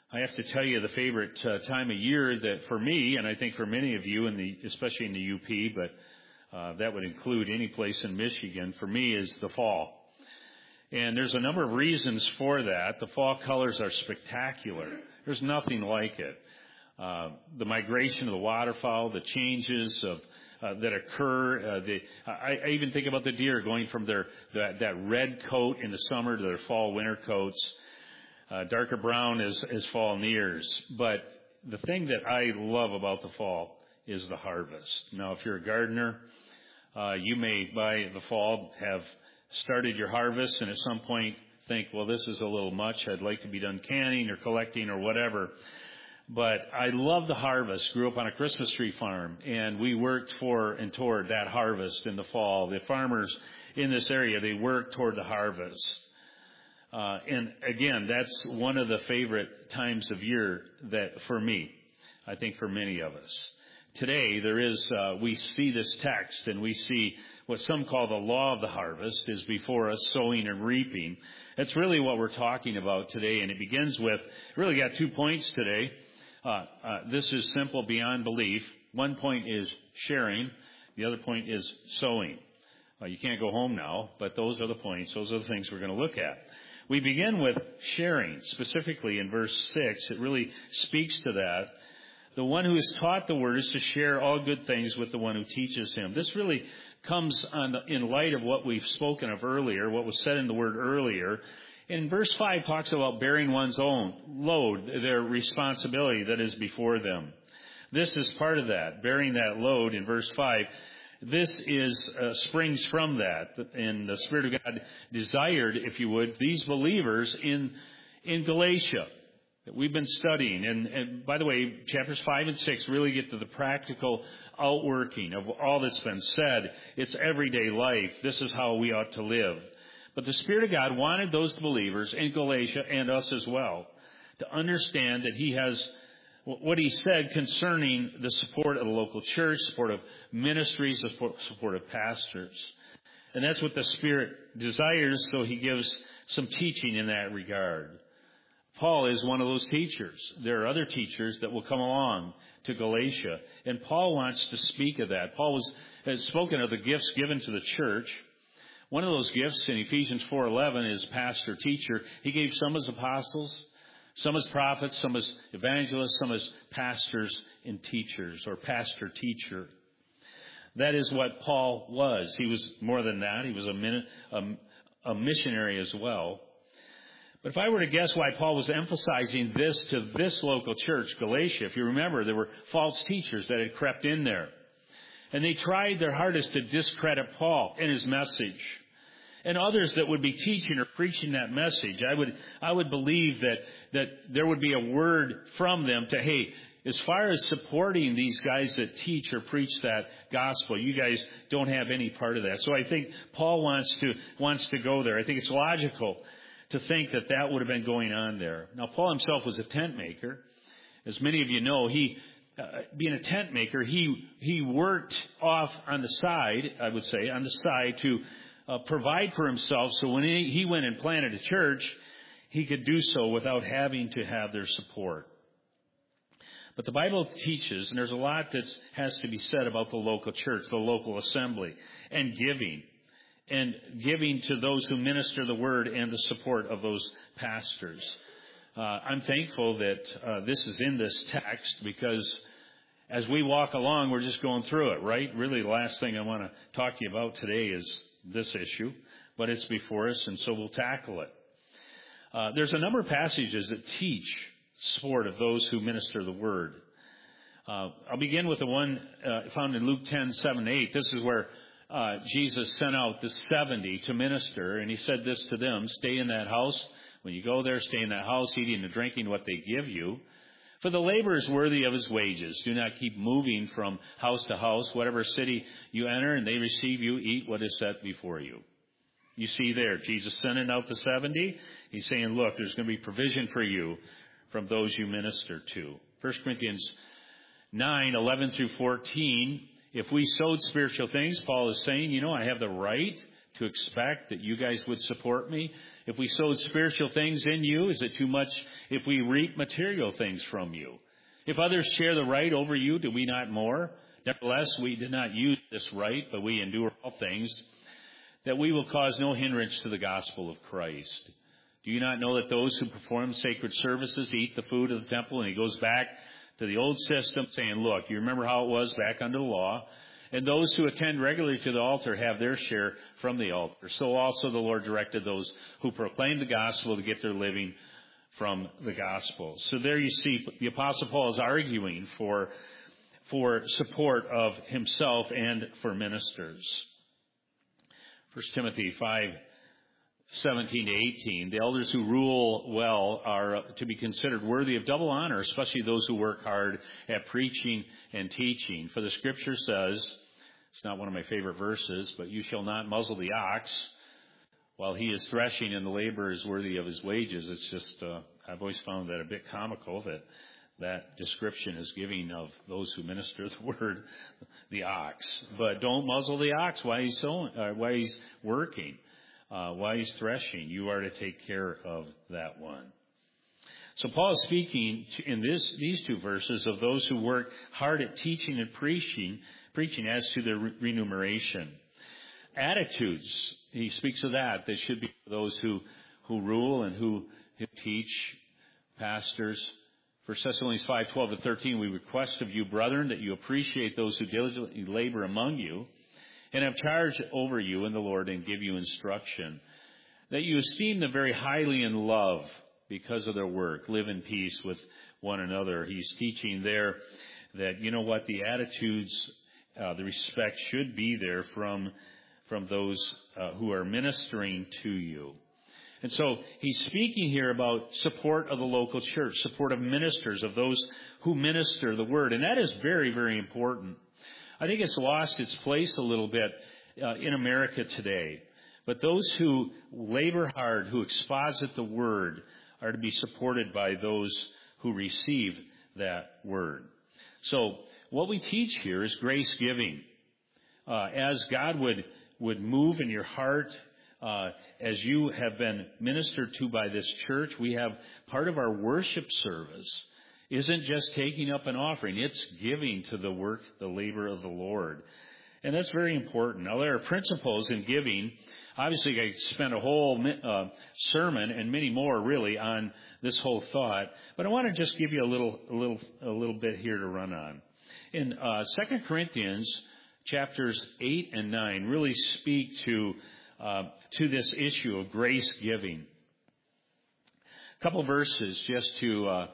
I have to tell you the favorite time of year that for me, and I think for many of you, especially in the UP, but that would include any place in Michigan, for me is the fall. And there's a number of reasons for that. The fall colors are spectacular. There's nothing like it. The migration of the waterfowl, the changes that occur. I even think about the deer going from that red coat in the summer to their fall winter coats, darker brown as fall nears. But the thing that I love about the fall is the harvest. Now, if you're a gardener, you may by the fall have started your harvest and at some point think, well, this is a little much. I'd like to be done canning or collecting or whatever. But I love the harvest. Grew up on a Christmas tree farm, and we worked for and toward that harvest in the fall. The farmers in this area, they worked toward the harvest. And again, that's one of the favorite times of year that for me, I think for many of us. Today, we see this text and we see what some call the law of the harvest is before us, sowing and reaping. That's really what we're talking about today, and it begins with, really got 2 points today. This is simple beyond belief. One point is sharing. The other point is sowing. You can't go home now, but those are the points. Those are the things we're going to look at. We begin with sharing, specifically in verse 6. It really speaks to that. The one who is taught the word is to share all good things with the one who teaches him. This really comes in light of what we've spoken of earlier, what was said in the word earlier. And verse 5 talks about bearing one's own load, their responsibility that is before them. This is part of that, bearing that load in verse 5. This springs from that. And the Spirit of God desired, if you would, these believers in Galatia that we've been studying. And by the way, chapters 5 and 6 really get to the practical outworking of all that's been said. It's everyday life. This is how we ought to live. But the Spirit of God wanted those believers in Galatia and us as well to understand that He has what He said concerning the support of the local church, support of ministries, support of pastors. And that's what the Spirit desires, so He gives some teaching in that regard. Paul is one of those teachers. There are other teachers that will come along to Galatia, and Paul wants to speak of that. Paul has spoken of the gifts given to the church. One of those gifts in Ephesians 4:11 is pastor-teacher. He gave some as apostles, some as prophets, some as evangelists, some as pastors and teachers, or pastor-teacher. That is what Paul was. He was more than that. He was a missionary as well. But if I were to guess why Paul was emphasizing this to this local church, Galatia, if you remember, there were false teachers that had crept in there. And they tried their hardest to discredit Paul and his message. And others that would be teaching or preaching that message, I would believe that there would be a word from them to, hey, as far as supporting these guys that teach or preach that gospel, you guys don't have any part of that. So I think Paul wants to go there. I think it's logical to think that would have been going on there. Now, Paul himself was a tent maker. As many of you know, being a tent maker, he worked off on the side, I would say, to provide for himself. So when he went and planted a church, he could do so without having to have their support. But the Bible teaches, and there's a lot that has to be said about the local church, the local assembly, and giving to those who minister the word and the support of those pastors. I'm thankful that this is in this text, because as we walk along, we're just going through it, right? Really, the last thing I want to talk to you about today is this issue, but it's before us, and so we'll tackle it. There's a number of passages that teach support of those who minister the word. I'll begin with the one found in Luke 10:7-8. This is where Jesus sent out the 70 to minister, and He said this to them: stay in that house. When you go there, stay in that house, eating and drinking what they give you. For the laborer is worthy of his wages. Do not keep moving from house to house. Whatever city you enter and they receive you, eat what is set before you. You see there, Jesus sending out the 70. He's saying, look, there's going to be provision for you from those you minister to. 1 Corinthians 9:11-14. If we sowed spiritual things, Paul is saying, I have the right to expect that you guys would support me. If we sowed spiritual things in you, is it too much if we reap material things from you? If others share the right over you, do we not more? Nevertheless, we did not use this right, but we endure all things, that we will cause no hindrance to the gospel of Christ. Do you not know that those who perform sacred services eat the food of the temple? And he goes back to the old system saying, look, you remember how it was back under the law? And those who attend regularly to the altar have their share from the altar. So also the Lord directed those who proclaim the gospel to get their living from the gospel. So there you see the Apostle Paul is arguing for support of himself and for ministers. 1 Timothy 5:17 to 18, the elders who rule well are to be considered worthy of double honor, especially those who work hard at preaching and teaching. For the scripture says, it's not one of my favorite verses, but you shall not muzzle the ox while he is threshing, and the laborer is worthy of his wages. It's just, I've always found that a bit comical that description is giving of those who minister the word, the ox. But don't muzzle the ox while he's sowing, while he's working, while he's threshing. You are to take care of that one. So Paul is speaking in these two verses of those who work hard at teaching and preaching as to their remuneration. Attitudes, he speaks of that. They should be for those who rule and who teach, pastors. 1 Thessalonians 5:12 to 13, we request of you, brethren, that you appreciate those who diligently labor among you and have charge over you in the Lord and give you instruction, that you esteem them very highly in love because of their work. Live in peace with one another. He's teaching there that, you know what, the attitudes, the respect should be there from those who are ministering to you. And so he's speaking here about support of the local church, support of ministers, of those who minister the word. And that is very, very important. I think it's lost its place a little bit in America today. But those who labor hard, who exposit the word, are to be supported by those who receive that word. So what we teach here is grace giving. As God would move in your heart, as you have been ministered to by this church, we have part of our worship service isn't just taking up an offering. It's giving to the work, the labor of the Lord. And that's very important. Now, there are principles in giving. Obviously, I spent a whole sermon and many more really on this whole thought, but I want to just give you a little bit here to run on. In 2 Corinthians chapters 8 and 9 really speak to this issue of grace giving. A couple verses just to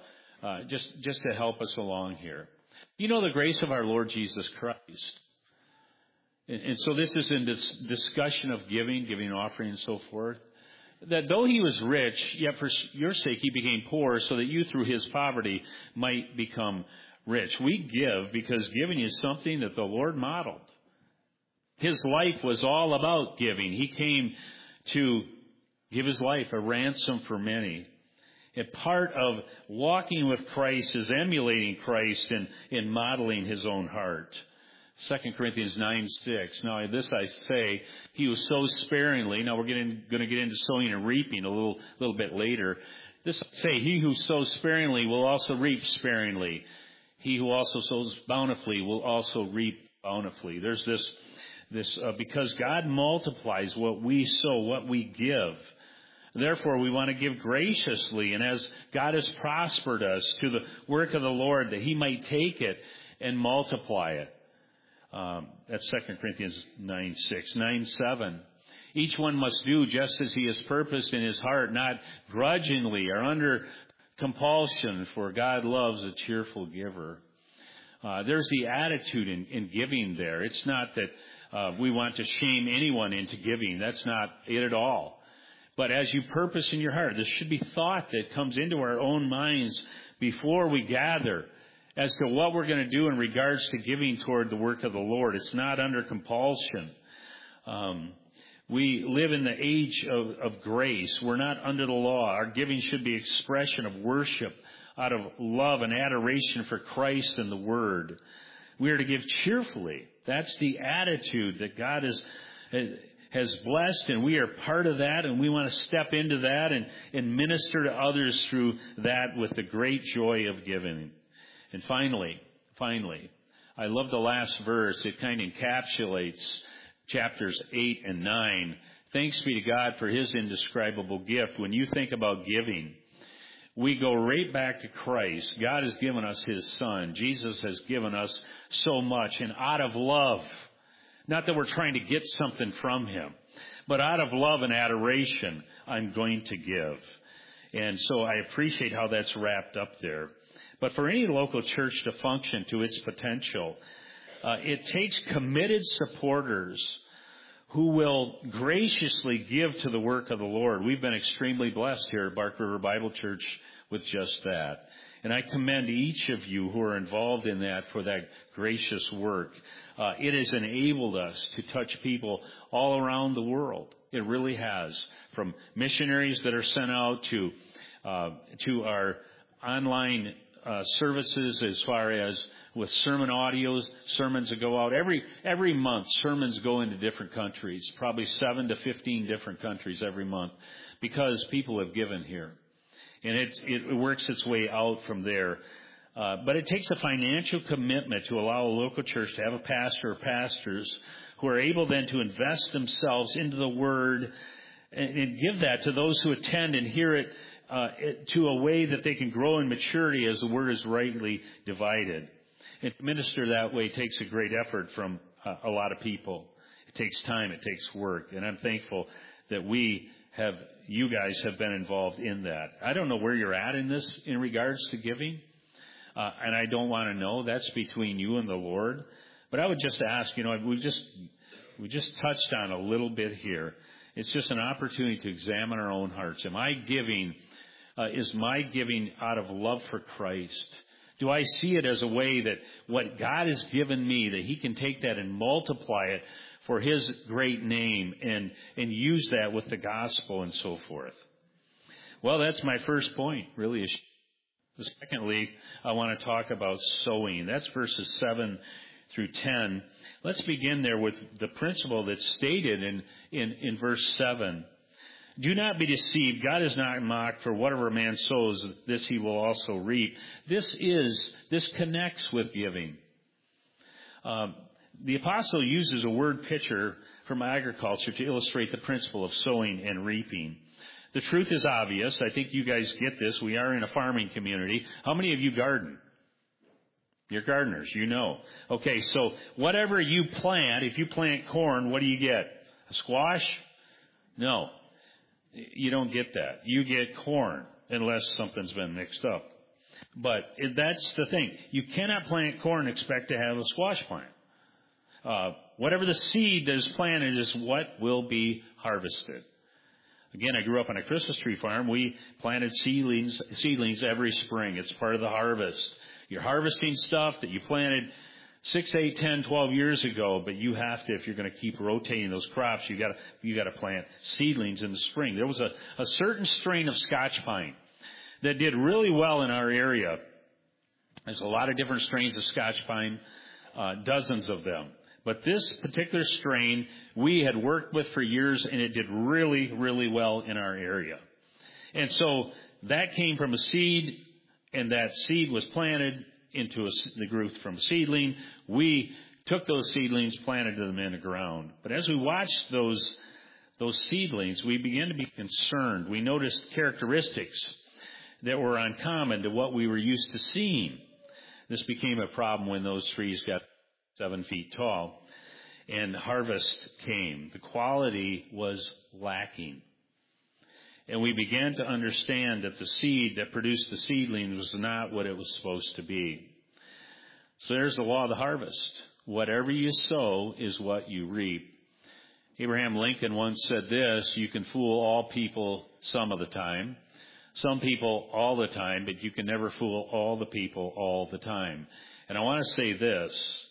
help us along here. You know the grace of our Lord Jesus Christ. And so this is in this discussion of giving offering and so forth. That though he was rich, yet for your sake he became poor, so that you through his poverty might become rich. We give because giving is something that the Lord modeled. His life was all about giving. He came to give his life a ransom for many. And part of walking with Christ is emulating Christ in modeling his own heart. 2 Corinthians 9:6. Now this I say, he who sows sparingly. Now we're going to get into sowing and reaping a little bit later. This I say, he who sows sparingly will also reap sparingly. He who also sows bountifully will also reap bountifully. There's this because God multiplies what we sow, what we give. Therefore, we want to give graciously, and as God has prospered us to the work of the Lord, that he might take it and multiply it. That's 2 Corinthians 9:6. 9:7. Each one must do just as he has purposed in his heart, not grudgingly or under compulsion, for God loves a cheerful giver. There's the attitude in giving there. It's not that we want to shame anyone into giving. That's not it at all. But as you purpose in your heart, there should be thought that comes into our own minds before we gather as to what we're going to do in regards to giving toward the work of the Lord. It's not under compulsion. We live in the age of grace. We're not under the law. Our giving should be expression of worship out of love and adoration for Christ and the Word. We are to give cheerfully. That's the attitude that God has blessed, and we are part of that, and we want to step into that and minister to others through that with the great joy of giving. And finally, I love the last verse. It kind of encapsulates chapters 8 and 9. Thanks be to God for His indescribable gift. When you think about giving, we go right back to Christ. God has given us His Son. Jesus has given us so much, and out of love, not that we're trying to get something from Him, but out of love and adoration, I'm going to give. And so I appreciate how that's wrapped up there. But for any local church to function to its potential, it takes committed supporters who will graciously give to the work of the Lord. We've been extremely blessed here at Bark River Bible Church with just that. And I commend each of you who are involved in that for that gracious work. It has enabled us to touch people all around the world. It really has. From missionaries that are sent out to our online services, as far as with sermon audios, sermons that go out every month. Sermons go into different countries, probably 7 to 15 different countries every month, because people have given here, and it works its way out from there. But it takes a financial commitment to allow a local church to have a pastor or pastors who are able then to invest themselves into the Word and give that to those who attend and hear it to a way that they can grow in maturity as the Word is rightly divided. And to minister that way takes a great effort from a lot of people. It takes time. It takes work. And I'm thankful that you guys have been involved in that. I don't know where you're at in this in regards to giving. And I don't want to know. That's between you and the Lord. But I would just ask, we just touched on a little bit here. It's just an opportunity to examine our own hearts. Am I giving? Is my giving out of love for Christ? Do I see it as a way that what God has given me, that He can take that and multiply it for His great name and use that with the gospel and so forth? Well, that's my first point, really. Secondly, I want to talk about sowing. That's verses 7 through 10. Let's begin there with the principle that's stated in verse 7. Do not be deceived. God is not mocked, for whatever a man sows, this he will also reap. This connects with giving. The apostle uses a word picture from agriculture to illustrate the principle of sowing and reaping. The truth is obvious. I think you guys get this. We are in a farming community. How many of you garden? You're gardeners, you know. Okay, so whatever you plant, if you plant corn, what do you get? A squash? No. You don't get that. You get corn unless something's been mixed up. But that's the thing. You cannot plant corn and expect to have a squash plant. Whatever the seed that is planted is what will be harvested. Again, I grew up on a Christmas tree farm. We planted seedlings every spring. It's part of the harvest. You're harvesting stuff that you planted 6, 8, 10, 12 years ago, but you have to, if you're going to keep rotating those crops, you got to plant seedlings in the spring. There was a certain strain of Scotch pine that did really well in our area. There's a lot of different strains of Scotch pine, dozens of them. But this particular strain we had worked with for years, and it did really, really well in our area. And so that came from a seed, and that seed was planted into the growth from a seedling. We took those seedlings, planted them in the ground. But as we watched those seedlings, we began to be concerned. We noticed characteristics that were uncommon to what we were used to seeing. This became a problem when those trees got 7 feet tall and harvest came. The quality was lacking. And we began to understand that the seed that produced the seedling was not what it was supposed to be. So there's the law of the harvest. Whatever you sow is what you reap. Abraham Lincoln once said this: you can fool all people some of the time, some people all the time, but you can never fool all the people all the time. And I want to say this: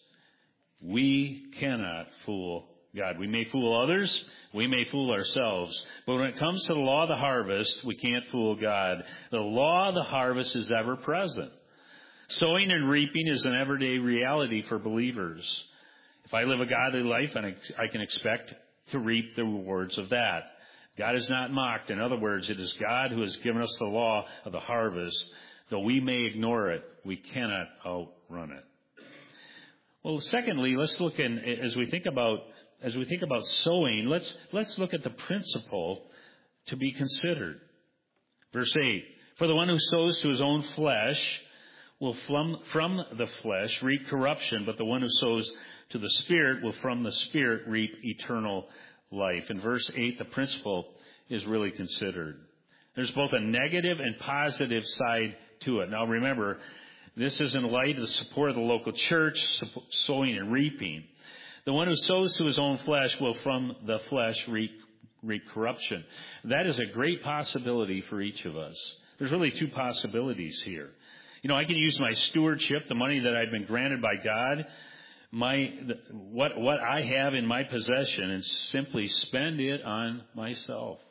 we cannot fool God. We may fool others, we may fool ourselves, but when it comes to the law of the harvest, we can't fool God. The law of the harvest is ever present. Sowing and reaping is an everyday reality for believers. If I live a godly life, and I can expect to reap the rewards of that. God is not mocked. In other words, it is God who has given us the law of the harvest. Though we may ignore it, we cannot outrun it. Well, secondly, let's look in, as we think about sowing, let's look at the principle to be considered. Verse 8, for the one who sows to his own flesh will from the flesh reap corruption, but the one who sows to the Spirit will from the Spirit reap eternal life. In verse 8, the principle is really considered. There's both a negative and positive side to it. Now remember, this is in light of the support of the local church, sowing and reaping. The one who sows to his own flesh will from the flesh reap corruption. That is a great possibility for each of us. There's really two possibilities here. I can use my stewardship, the money that I've been granted by God, what I have in my possession, and simply spend it on myself.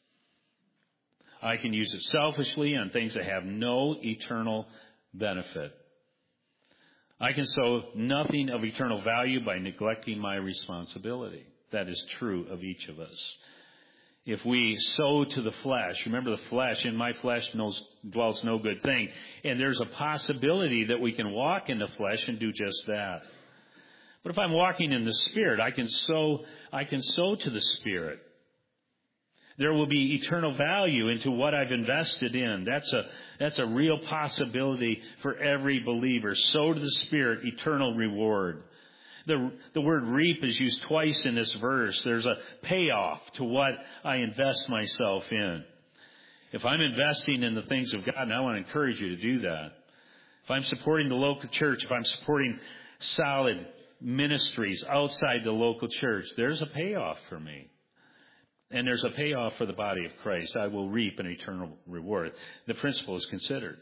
I can use it selfishly on things that have no eternal benefit. I can sow nothing of eternal value by neglecting my responsibility. That is true of each of us. If we sow to the flesh, remember the flesh, in my flesh dwells no good thing. And there's a possibility that we can walk in the flesh and do just that. But if I'm walking in the Spirit, I can sow to the Spirit. There will be eternal value into what I've invested in. That's a real possibility for every believer. Sow to the Spirit, eternal reward. The word reap is used twice in this verse. There's a payoff to what I invest myself in. If I'm investing in the things of God, and I want to encourage you to do that. If I'm supporting the local church, if I'm supporting solid ministries outside the local church, there's a payoff for me. And there's a payoff for the body of Christ. I will reap an eternal reward. The principle is considered.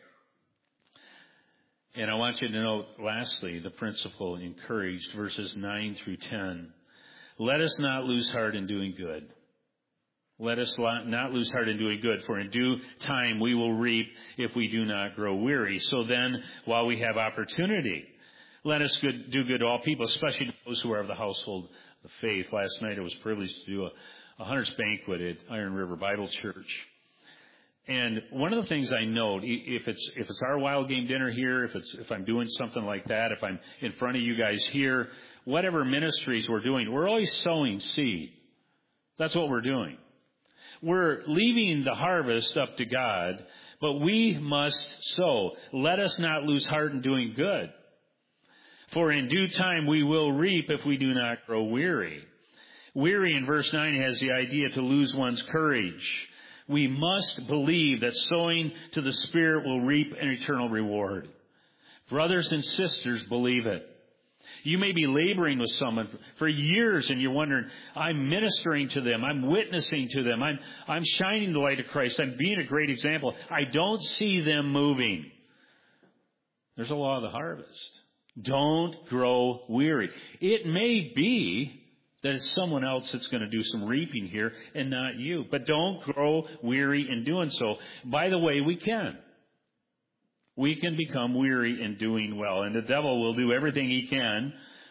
And I want you to note, lastly, the principle encouraged, verses 9 through 10. Let us not lose heart in doing good. Let us not lose heart in doing good, for in due time we will reap if we do not grow weary. So then, while we have opportunity, let us do good to all people, especially to those who are of the household of faith. Last night I was privileged to do a hunter's banquet at Iron River Bible Church. And one of the things I note, if it's our wild game dinner here, if I'm doing something like that, if I'm in front of you guys here, whatever ministries we're doing, we're always sowing seed. That's what we're doing. We're leaving the harvest up to God, but we must sow. Let us not lose heart in doing good. For in due time we will reap if we do not grow weary. Weary in verse 9 has the idea to lose one's courage. We must believe that sowing to the Spirit will reap an eternal reward. Brothers and sisters, believe it. You may be laboring with someone for years and you're wondering, I'm ministering to them, I'm witnessing to them, I'm shining the light of Christ, I'm being a great example. I don't see them moving. There's a law of the harvest. Don't grow weary. It may be that it's someone else that's going to do some reaping here and not you. But don't grow weary in doing so. By the way, we can. We can become weary in doing well. And the devil will do everything he can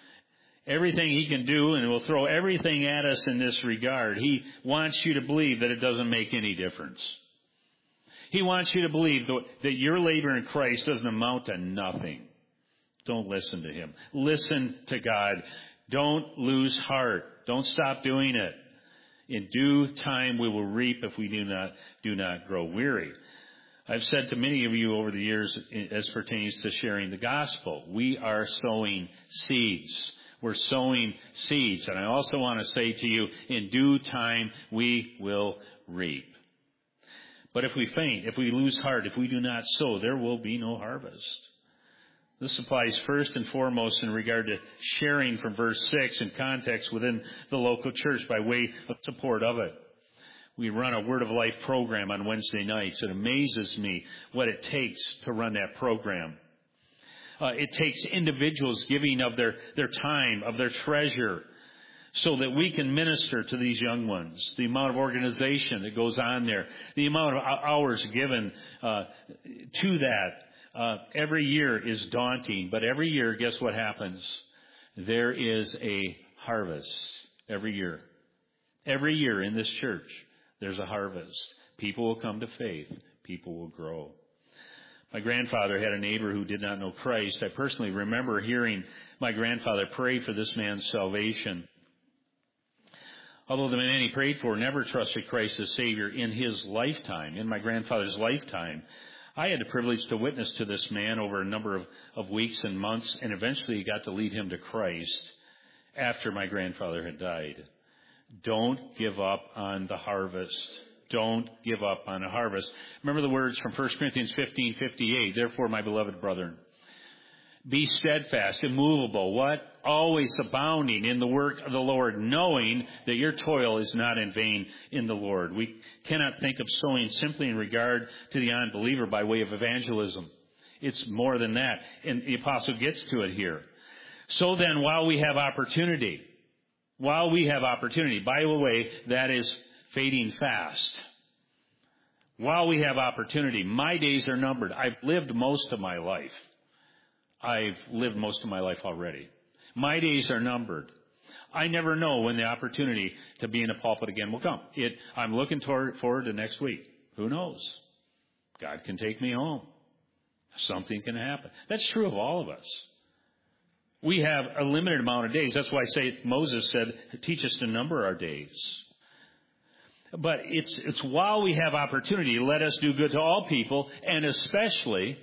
do, and will throw everything at us in this regard. He wants you to believe that it doesn't make any difference. He wants you to believe that your labor in Christ doesn't amount to nothing. Don't listen to him. Listen to God. Don't lose heart. Don't stop doing it. In due time we will reap if we do not grow weary. I've said to many of you over the years as pertains to sharing the gospel, we are sowing seeds. We're sowing seeds. And I also want to say to you, in due time we will reap. But if we faint, if we lose heart, if we do not sow, there will be no harvest. This applies first and foremost in regard to sharing from verse 6 in context within the local church by way of support of it. We run a Word of Life program on Wednesday nights. It amazes me what it takes to run that program. It takes individuals giving of their time, of their treasure, so that we can minister to these young ones. The amount of organization that goes on there, the amount of hours given to that every year is daunting. But every year, guess what happens? There is a harvest every year. Every year in this church, there's a harvest. People will come to faith. People will grow. My grandfather had a neighbor who did not know Christ. I personally remember hearing my grandfather pray for this man's salvation. Although the man he prayed for never trusted Christ as Savior in his lifetime, in my grandfather's lifetime, I had the privilege to witness to this man over a number of weeks and months, and eventually got to lead him to Christ after my grandfather had died. Don't give up on the harvest. Don't give up on the harvest. Remember the words from 1 Corinthians 15:58. Therefore, my beloved brethren, be steadfast, immovable. What? Always abounding in the work of the Lord, knowing that your toil is not in vain in the Lord. We cannot think of sowing simply in regard to the unbeliever by way of evangelism. It's more than that. And the apostle gets to it here. So then, while we have opportunity, by the way, that is fading fast. While we have opportunity, my days are numbered. I've lived most of my life. Already. My days are numbered. I never know when the opportunity to be in a pulpit again will come. I'm looking forward to next week. Who knows? God can take me home. Something can happen. That's true of all of us. We have a limited amount of days. That's why Moses said, teach us to number our days. But it's while we have opportunity, let us do good to all people, and especially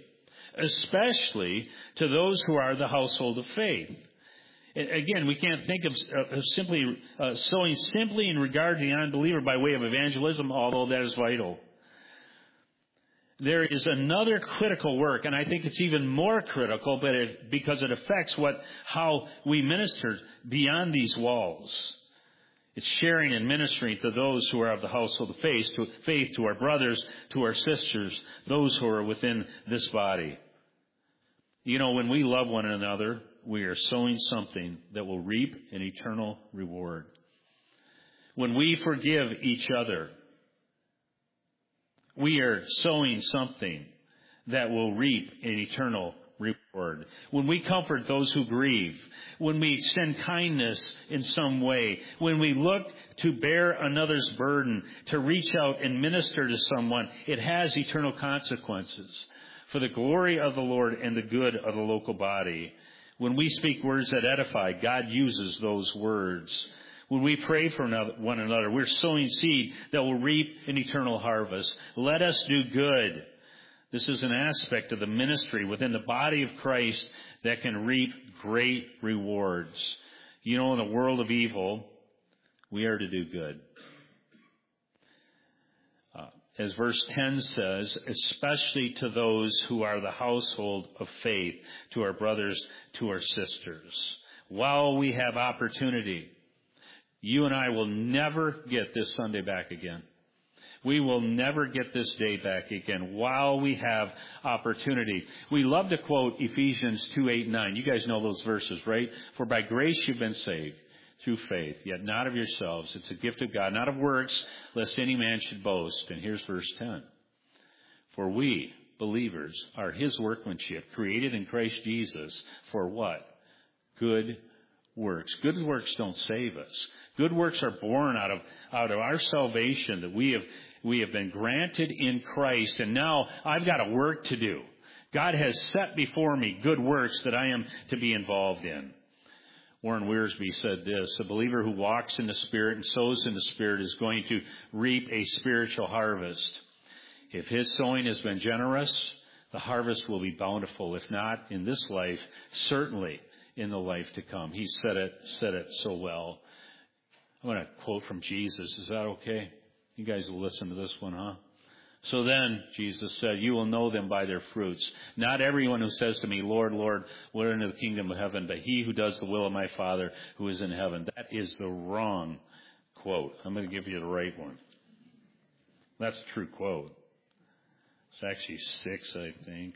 to those who are the household of faith. Again, we can't think of simply sowing simply in regard to the unbeliever by way of evangelism, although that is vital. There is another critical work, and I think it's even more critical, because it affects how we minister beyond these walls. It's sharing and ministering to those who are of the household of faith, to our brothers, to our sisters, those who are within this body. You know, when we love one another, we are sowing something that will reap an eternal reward. When we forgive each other, we are sowing something that will reap an eternal reward. When we comfort those who grieve, when we extend kindness in some way, when we look to bear another's burden, to reach out and minister to someone, it has eternal consequences for the glory of the Lord and the good of the local body. When we speak words that edify, God uses those words. When we pray for one another, we're sowing seed that will reap an eternal harvest. Let us do good. This is an aspect of the ministry within the body of Christ that can reap great rewards. You know, in a world of evil, we are to do good. As verse 10 says, especially to those who are the household of faith, to our brothers, to our sisters. While we have opportunity, you and I will never get this Sunday back again. We will never get this day back again while we have opportunity. We love to quote Ephesians 2:8-9. You guys know those verses, right? For by grace you've been saved through faith, yet not of yourselves. It's a gift of God, not of works, lest any man should boast. And here's verse 10. For we, believers, are his workmanship, created in Christ Jesus for what? Good works. Good works don't save us. Good works are born out of our salvation that we have been granted in Christ, and now I've got a work to do. God has set before me good works that I am to be involved in. Warren Wiersbe said this, a believer who walks in the Spirit and sows in the Spirit is going to reap a spiritual harvest. If his sowing has been generous, the harvest will be bountiful. If not in this life, certainly in the life to come. He said it so well. I'm going to quote from Jesus. Is that okay? You guys will listen to this one, huh? So then, Jesus said, you will know them by their fruits. Not everyone who says to me, Lord, Lord, will enter the kingdom of heaven, but he who does the will of my Father who is in heaven. That is the wrong quote. I'm going to give you the right one. That's a true quote. It's actually 6, I think.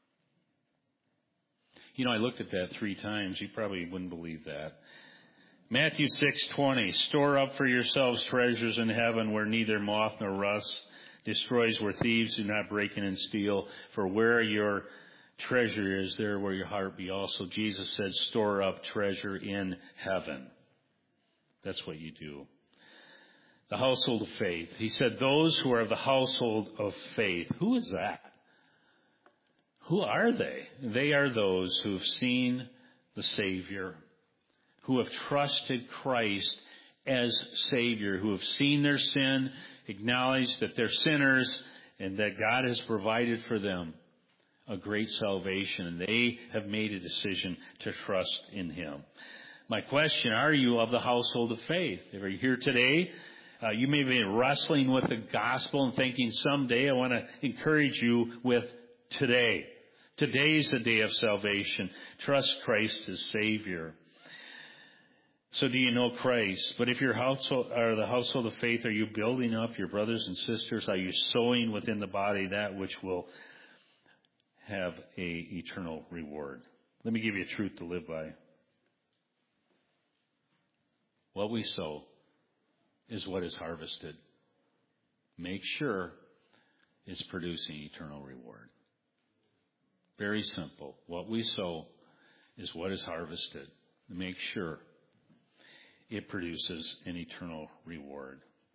You know, I looked at that 3 times. You probably wouldn't believe that. Matthew 6:20, store up for yourselves treasures in heaven where neither moth nor rust destroys, where thieves do not break in and steal. For where your treasure is, there will your heart be also. Jesus said, store up treasure in heaven. That's what you do. The household of faith. He said, those who are of the household of faith. Who is that? Who are they? They are those who have seen the Savior, who have trusted Christ as Savior, who have seen their sin, acknowledged that they're sinners, and that God has provided for them a great salvation, and they have made a decision to trust in Him. My question, are you of the household of faith? Are you here today? You may be wrestling with the gospel and thinking someday. I want to encourage you with today. Today's the day of salvation. Trust Christ as Savior. So do you know Christ? But if your household are the household of faith, are you building up your brothers and sisters? Are you sowing within the body that which will have a eternal reward? Let me give you a truth to live by. What we sow is what is harvested. Make sure it's producing eternal reward. Very simple. What we sow is what is harvested. Make sure it produces an eternal reward.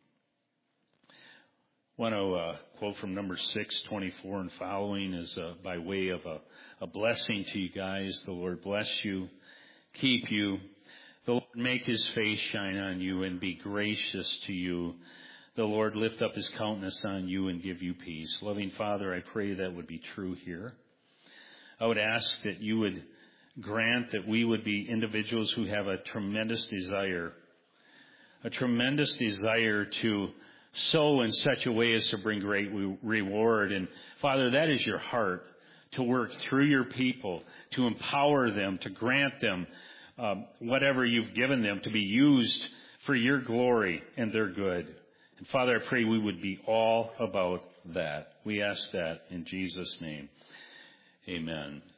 I want to quote from Numbers 6:24 and following is by way of a blessing to you guys. The Lord bless you, keep you. The Lord make His face shine on you and be gracious to you. The Lord lift up His countenance on you and give you peace. Loving Father, I pray that would be true here. I would ask that you would grant that we would be individuals who have a tremendous desire to sow in such a way as to bring great reward. And Father, that is your heart, to work through your people, to empower them, to grant them whatever you've given them to be used for your glory and their good. And Father, I pray we would be all about that. We ask that in Jesus' name. Amen.